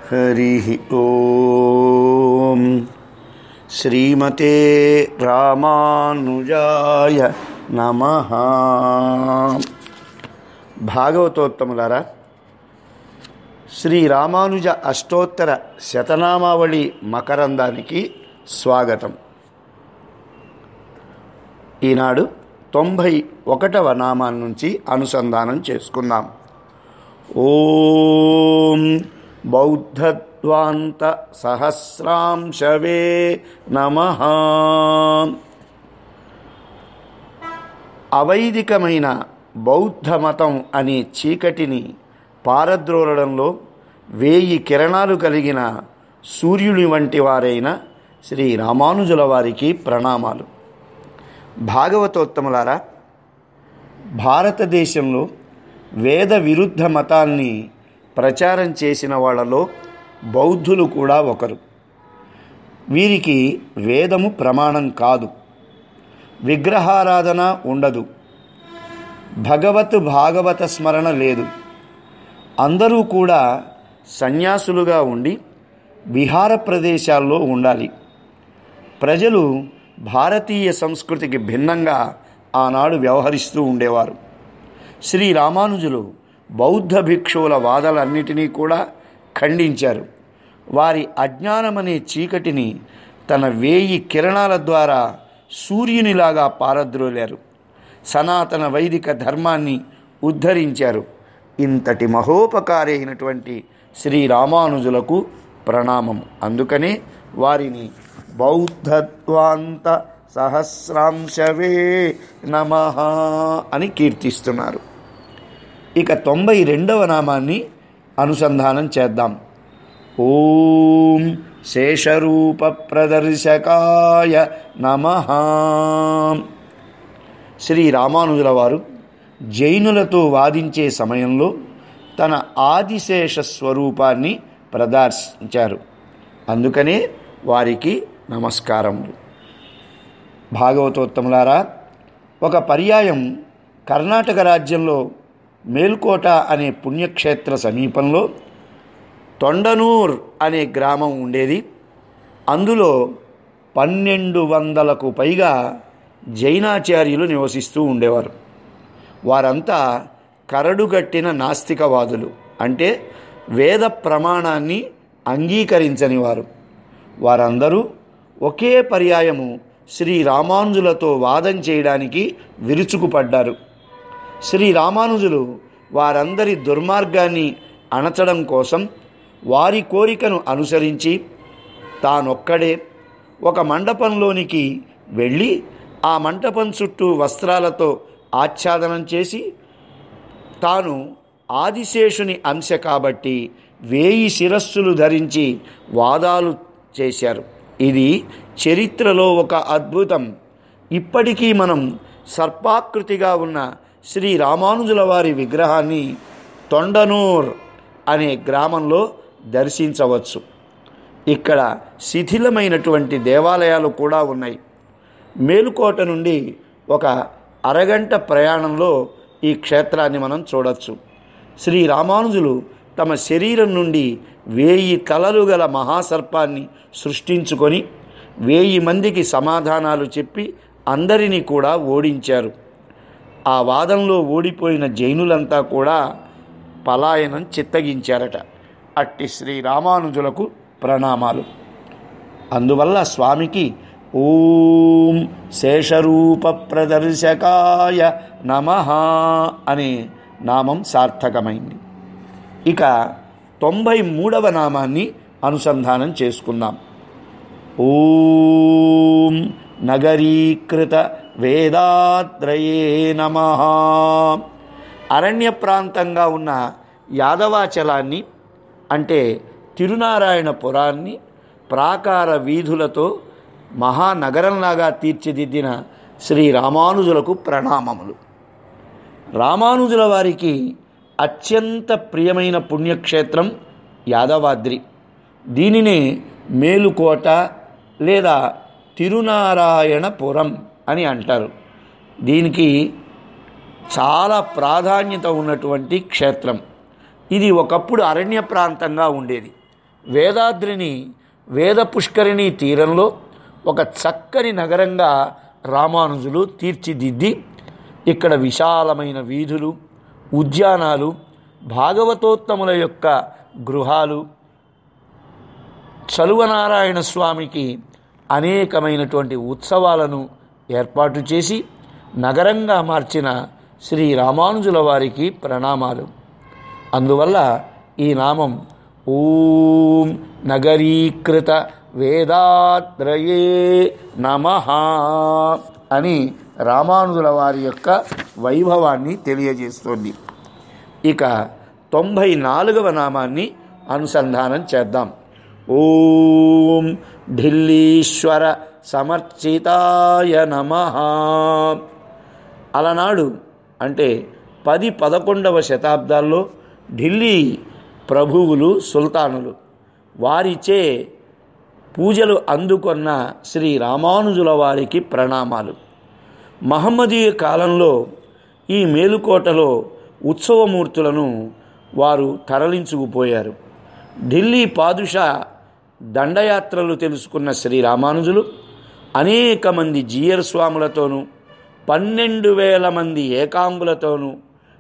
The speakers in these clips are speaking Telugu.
హరి ఓం. శ్రీమతే రామానుజాయ నమః. భాగవతోత్తములారా, శ్రీ రామానుజ అష్టోత్తర శతనామావళి మకరందానికి స్వాగతం. ఈనాడు 91వ నామాన్ని నుంచి అనుసంధానం చేసుకుందాం. ఓం బౌద్ధధ్వాంత సహస్రాంశవే నమః. అవైదికమైన బౌద్ధ మతం అనే చీకటిని పారద్రోలడంలో 1000 కిరణాలు కలిగిన సూర్యుని వంటి వారైన శ్రీ రామానుజుల వారికి ప్రణామాలు. భాగవతోత్తములారా, భారతదేశంలో వేద విరుద్ధ మతాల్ని ప్రచారం చేసిన వాళ్ళలో బౌద్ధులు కూడా ఒకరు. వీరికి వేదము ప్రమాణం కాదు, విగ్రహారాధన ఉండదు, భాగవత స్మరణ లేదు. అందరూ కూడా సన్యాసులుగా ఉండి విహార ప్రదేశాల్లో ఉండాలి. ప్రజలు భారతీయ సంస్కృతికి భిన్నంగా ఆనాడు వ్యవహరిస్తూ ఉండేవారు. శ్రీ రామానుజులు బౌద్ధ భిక్షువుల వాదాలన్నిటినీ కూడా ఖండించారు. వారి అజ్ఞానమనే చీకటిని తన 1000 కిరణాల ద్వారా సూర్యునిలాగా పారద్రోలారు. సనాతన వైదిక ధర్మాన్ని ఉద్ధరించారు. ఇంతటి మహోపకారి అయినటువంటి శ్రీ రామానుజులకు ప్రణామం. అందుకనే వారిని బౌద్ధధ్వాంత సహస్రాంశవే నమః అని కీర్తిస్తున్నారు. ఇక 92వ నామాన్ని అనుసంధానం చేద్దాం. ఓం శేషరూప ప్రదర్శకాయ నమః. శ్రీ రామానుజుల వారు జైనులతో వాదించే సమయంలో తన ఆదిశేష స్వరూపాన్ని ప్రదర్శించారు. అందుకనే వారికి నమస్కారములు. భాగవతోత్తములారా, ఒక పర్యాయం కర్ణాటక రాజ్యంలో మేల్కోట అనే పుణ్యక్షేత్ర సమీపంలో తొండనూర్ అనే గ్రామం ఉండేది. అందులో 1200కు పైగా జైనాచార్యులు నివసిస్తూ ఉండేవారు. వారంతా కరడుగట్టిన నాస్తికవాదులు, అంటే వేద ప్రమాణాన్ని అంగీకరించని వారు. వారందరూ ఒకే పర్యాయము శ్రీ రామానుజులతో వాదం చేయడానికి విరుచుకుపడ్డారు. శ్రీ రామానుజులు వారందరి దుర్మార్గాన్ని అణచడం కోసం వారి కోరికను అనుసరించి తానొక్కడే ఒక మండపంలోనికి వెళ్ళి ఆ మంటపం చుట్టూ వస్త్రాలతో ఆచ్ఛాదనం చేసి, తాను ఆదిశేషుని అంశ కాబట్టి 1000 శిరస్సులు ధరించి వాదాలు చేశారు. ఇది చరిత్రలో ఒక అద్భుతం. ఇప్పటికీ మనం సర్పాకృతిగా ఉన్న శ్రీ రామానుజుల వారి విగ్రహాన్ని తొండనూర్ అనే గ్రామంలో దర్శించవచ్చు. ఇక్కడ శిథిలమైనటువంటి దేవాలయాలు కూడా ఉన్నాయి. మేలుకోట నుండి ఒక అరగంట ప్రయాణంలో ఈ క్షేత్రాన్ని మనం చూడవచ్చు. శ్రీ రామానుజులు తమ శరీరం నుండి 1000 తలలు గల మహాసర్పాన్ని సృష్టించుకొని 1000 మందికి సమాధానాలు చెప్పి అందరినీ కూడా ఓడించారు. ఆ వాదంలో ఓడిపోయిన జైనులంతా కూడా పలాయనం చిత్తగించారట. అట్టి శ్రీ రామానుజులకు ప్రణామాలు. అందువల్ల స్వామికి ఓం శేషరూప ప్రదర్శకాయ నమః అనే నామం సార్థకమైంది. ఇక 93వ నామాన్ని అనుసంధానం చేసుకుందాం. ఓం నగరీకృత వేదాత్రయే నమః. అరణ్య ప్రాంతంగా ఉన్న యాదవాచలాన్ని, అంటే తిరునారాయణపురాన్ని ప్రాకార వీధులతో మహానగరంలాగా తీర్చిదిద్దిన శ్రీ రామానుజులకు ప్రణామములు. రామానుజుల వారికి అత్యంత ప్రియమైన పుణ్యక్షేత్రం యాదవాద్రి. దీనినే మేలుకోట లేదా తిరునారాయణపురం అని అంటారు. దీనికి చాలా ప్రాధాన్యత ఉన్నటువంటి క్షేత్రం. ఇది ఒకప్పుడు అరణ్య ప్రాంతంగా ఉండేది. వేదాద్రిని వేద పుష్కరిణి తీరంలో ఒక చక్కని నగరంగా రామానుజులు తీర్చిదిద్ది ఇక్కడ విశాలమైన వీధులు, ఉద్యానాలు, భాగవతోత్తముల యొక్క గృహాలు, చలువనారాయణ స్వామికి అనేకమైనటువంటి ఉత్సవాలను ఏర్పాటు చేసి నగరంగా మార్చిన శ్రీ రామానుజుల వారికి ప్రణామాలు. అందువల్ల ఈ నామం ఓం నగరీకృత వేదాత్రయే నమః అని రామానుజుల వారి యొక్క వైభవాన్ని తెలియజేస్తోంది. ఇక 94వ నామాన్ని అనుసంధానం చేద్దాం. ఓం ఢిల్లీశ్వర సమర్చితాయ నమః. అలనాడు అంటే 10-11వ శతాబ్దాల్లో ఢిల్లీ ప్రభువులు, సుల్తానులు వారిచే పూజలు అందుకొన్న శ్రీ రామానుజుల వారికి ప్రణామాలు. మహమ్మదీయ కాలంలో ఈ మేలుకోటలో ఉత్సవమూర్తులను వారు తరలించుకుపోయారు. ఢిల్లీ పాదుషా దండయాత్రలు తెలుసుకున్న శ్రీ రామానుజులు అనేక మంది జీయర్ స్వాములతోనూ 12,000 మంది ఏకాంగులతోనూ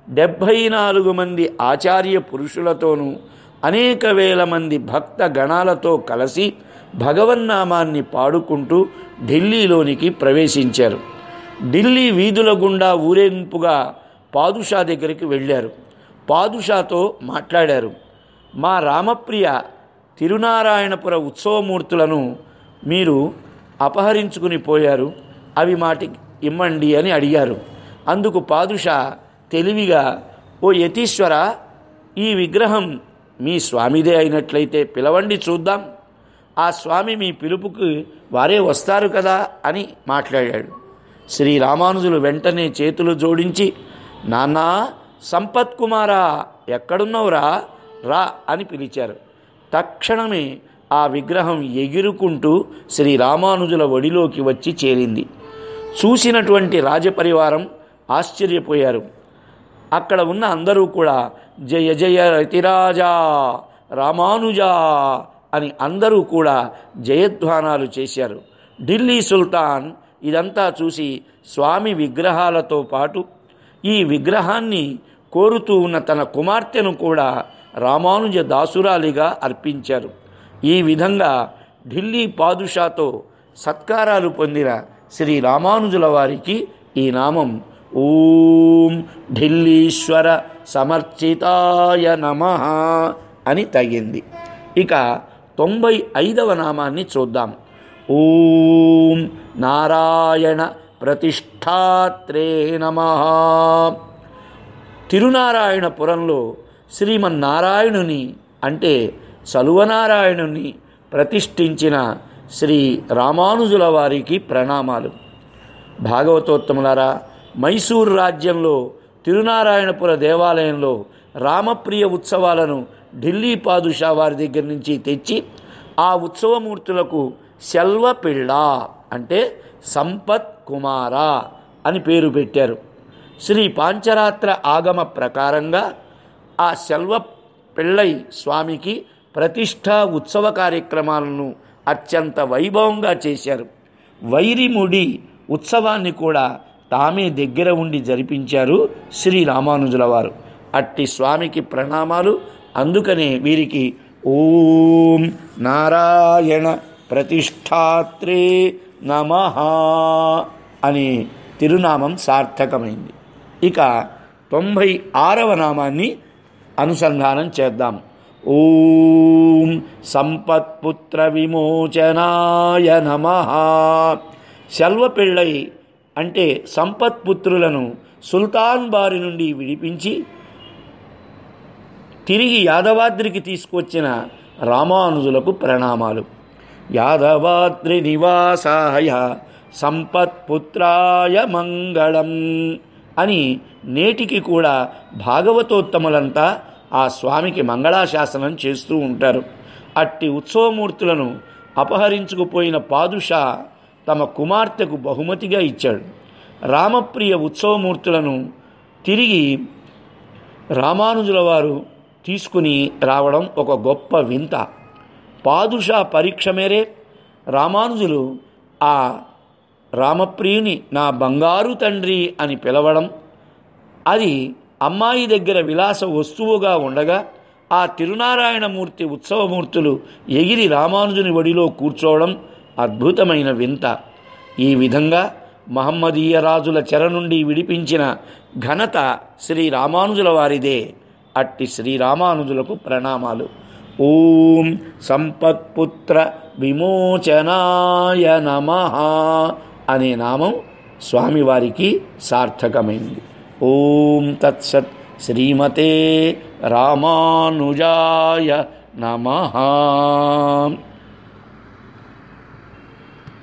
74 మంది ఆచార్య పురుషులతోనూ అనేక వేల మంది భక్త గణాలతో కలిసి భగవన్నామాన్ని పాడుకుంటూ ఢిల్లీలోనికి ప్రవేశించారు. ఢిల్లీ వీధుల గుండా ఊరేగింపుగా పాదుషా దగ్గరికి వెళ్ళారు. పాదుషాతో మాట్లాడారు. మా రామప్రియ తిరునారాయణపుర ఉత్సవమూర్తులను మీరు అపహరించుకుని పోయారు, అవి మాటికి ఇమ్మండి అని అడిగారు. అందుకు పాదుషా తెలివిగా, ఓ యతీశ్వర, ఈ విగ్రహం మీ స్వామిదే అయినట్లయితే పిలవండి చూద్దాం, ఆ స్వామి మీ పిలుపుకి వారే వస్తారు కదా అని మాట్లాడాడు. శ్రీ రామానుజులు వెంటనే చేతులు జోడించి, నాన్నా సంపత్కుమారా, ఎక్కడున్నావురా, రా అని పిలిచారు. తక్షణమే ఆ విగ్రహం ఎగురుకుంటూ శ్రీ రామానుజుల ఒడిలోకి వచ్చి చేరింది. చూసినటువంటి రాజపరివారం ఆశ్చర్యపోయారు. అక్కడ ఉన్న అందరూ కూడా జయ జయ రతిరాజా రామానుజా అని అందరూ కూడా జయధ్వానాలు చేశారు. ఢిల్లీ సుల్తాన్ ఇదంతా చూసి స్వామి విగ్రహాలతో పాటు ఈ విగ్రహాన్ని కోరుతూ ఉన్న తన కుమార్తెను కూడా రామానుజ దాసురాలిగా అర్పించారు. ఈ విధంగా ఢిల్లీ పాదుషాతో సత్కారాలు పొందిన శ్రీ రామానుజుల వారికి ఈ నామం ఓం ఢిల్లీశ్వర సమర్చితాయ నమః అని తగింది. ఇక 95వ నామాన్ని చూద్దాం. ఓం నారాయణ ప్రతిష్ఠాత్రే నమః. తిరునారాయణపురంలో శ్రీమన్నారాయణుని అంటే చలువనారాయణుని ప్రతిష్ఠించిన శ్రీ రామానుజుల వారికి ప్రణామాలు. భాగవతోత్తములారా, మైసూరు రాజ్యంలో తిరునారాయణపుర దేవాలయంలో రామప్రియ ఉత్సవాలను ఢిల్లీ పాదుషా వారి దగ్గర నుంచి తెచ్చి ఆ ఉత్సవమూర్తులకు శల్వ పిళ్ళ అంటే సంపత్ కుమార అని పేరు పెట్టారు. శ్రీ పాంచరాత్ర ఆగమ ప్రకారంగా ఆ శల్వ పిళ్ళై స్వామికి ప్రతిష్ఠా ఉత్సవ కార్యక్రమాలను అత్యంత వైభవంగా చేశారు. వైరిముడి ఉత్సవాన్ని కూడా తామే దగ్గర ఉండి జరిపించారు శ్రీ రామానుజుల వారు. అట్టి స్వామికి ప్రణామాలు. అందుకనే వీరికి ఓం నారాయణ ప్రతిష్ఠాత్రే నమః అనే తిరునామం సార్థకమైంది. ఇక 96వ నామాన్ని అనుసంధానం చేద్దాం. ఓం సంపత్పుత్ర విమోచనాయ నమః. శల్వపిళ్ళై అంటే సంపత్పుత్రులను సుల్తాన్ బారి నుండి విడిపించి తిరిగి యాదవాద్రికి తీసుకొచ్చిన రామానుజులకు ప్రణామాలు. యాదవాద్రి నివాసాయ సంపత్పుత్రాయ మంగళం అని నేటికి కూడా భాగవతోత్తములంతా ఆ స్వామికి మంగళాశాసనం చేస్తూ ఉంటారు. అట్టి ఉత్సవమూర్తులను అపహరించుకుపోయిన పాదుషా తమ కుమార్తెకు బహుమతిగా ఇచ్చాడు. రామప్రియ ఉత్సవమూర్తులను తిరిగి రామానుజుల వారు తీసుకుని రావడం ఒక గొప్ప వింత. పాదుషా పరీక్ష మేరే రామానుజులు ఆ రామప్రియుని నా బంగారు తండ్రి అని పిలవడం, అది అమ్మాయి దగ్గర విలాస వస్తువుగా ఉండగా ఆ తిరునారాయణమూర్తి ఉత్సవమూర్తులు ఎగిరి రామానుజుని ఒడిలో కూర్చోవడం అద్భుతమైన వింత. ఈ విధంగా మహమ్మదీయ రాజుల చెర నుండి విడిపించిన ఘనత శ్రీరామానుజుల వారిదే. అట్టి శ్రీరామానుజులకు ప్రణామాలు. ఓం సంపత్పుత్ర విమోచనాయ నమః అనే నామం స్వామివారికి సార్థకమైంది. ఓం తత్సత్. శ్రీమతే రామానుజాయ నమః.